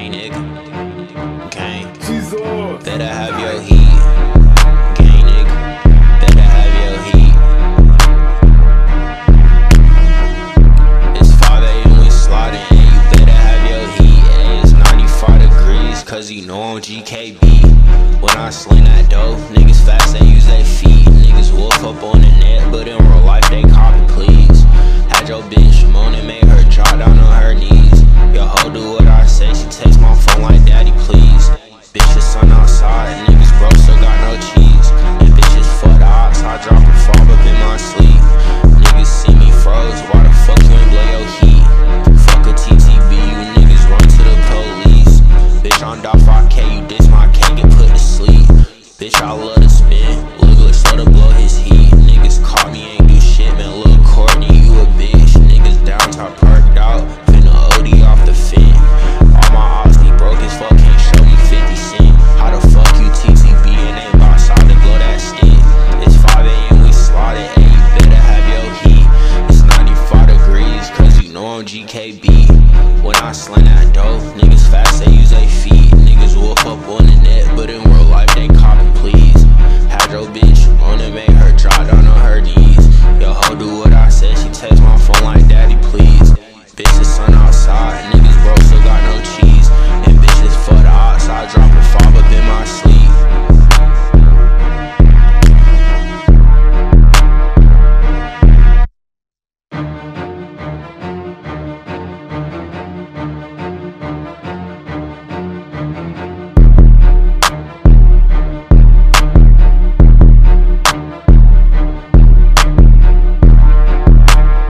Gang, nigga. Gang. Jesus. Better have your heat. Gang, nigga. Better have your heat. It's 5 a.m. we sliding, and you better have your heat. Ay, it's 95 degrees, cause you know I'm GKB. When I sling that dope, niggas fast, they use their feet. Niggas wolf up on the net, but in real life they copy, please. Had your bitch moaning, made her drop down on her knees. Yo, ho, do what I say, she takes my phone like daddy, please. Bitch, the sun outside, niggas broke, still got no cheese. And bitches fuck the ops, I drop a fall up in my sleep. Niggas see me froze, why the fuck you ain't blow your heat? Fuck a TTB, you niggas run to the police. Bitch, on dot 5K, you diss my K, get put to sleep. Bitch, I love to spin, Lil slow to blow his heat. Niggas caught me, ain't do shit, man, Lil Courtney, you a bitch. Niggas down top perked out, finna OD off the fin. All my odds, be broke as fuck, can't show me 50 cent. How the fuck you TTB and ain't bout side to blow that stint? It's 5 a.m. we slotted, and you better have your heat. It's 95 degrees, cause you know I'm GKB. When I slang that dope, niggas fast, they use their feet. Niggas wolf up on the net, but in real life they copy, please. Had your bitch on it, made her drop down on her knees. Yo, ho, do what I said, she text my phone like daddy, please. Bitch, the sun